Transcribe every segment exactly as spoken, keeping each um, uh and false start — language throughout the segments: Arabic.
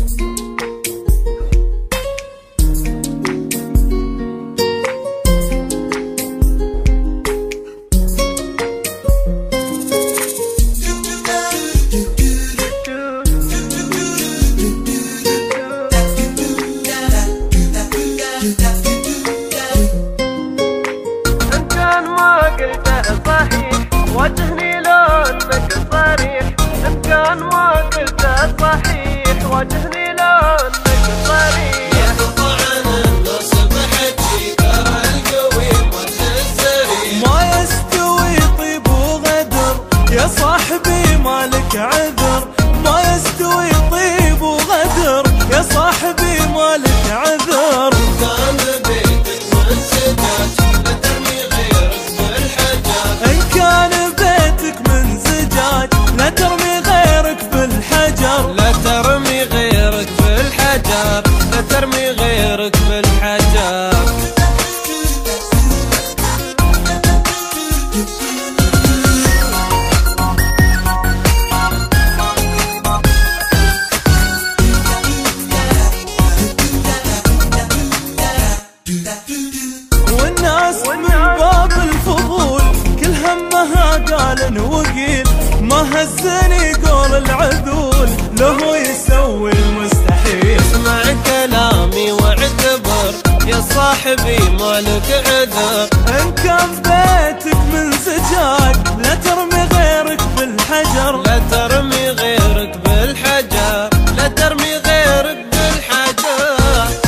واجهني لونك صريح، إن كان ما قلته صحيح واجهني لونك صريح. طعن النصب حجي ترى القوي متهزري، ما يستوي طيب وغدر يا صاحبي مالك عذر، ما يستوي طيب وغدر يا صاحبي مالك عذر. كان بيتك من سجاج لا ترمي غيرك بالحجر، إن كان لا ترمي غيرك بالحجر، لا ترمي غيرك بالحجر، لا ترمي غيرك بالحجر. والناس من باب الفضول كل همها قال وقيل، ما هزني قول العذول له يسوي المستحيل. اسمع كلامي واعتبر يا صاحبي مالك عذر، إن كان بيتك من زجاج لا ترمي غيرك بالحجر، لا ترمي غيرك بالحجر، لا ترمي غيرك بالحجر.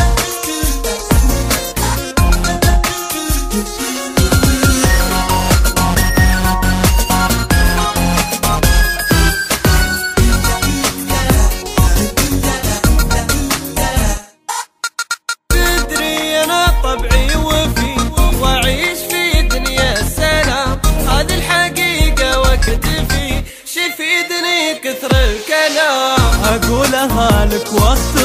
طبعي وفي واعيش في دنيا السلام، هذه الحقيقة واكتفي، شفيدني كثر الكلام. اقولها لك وقت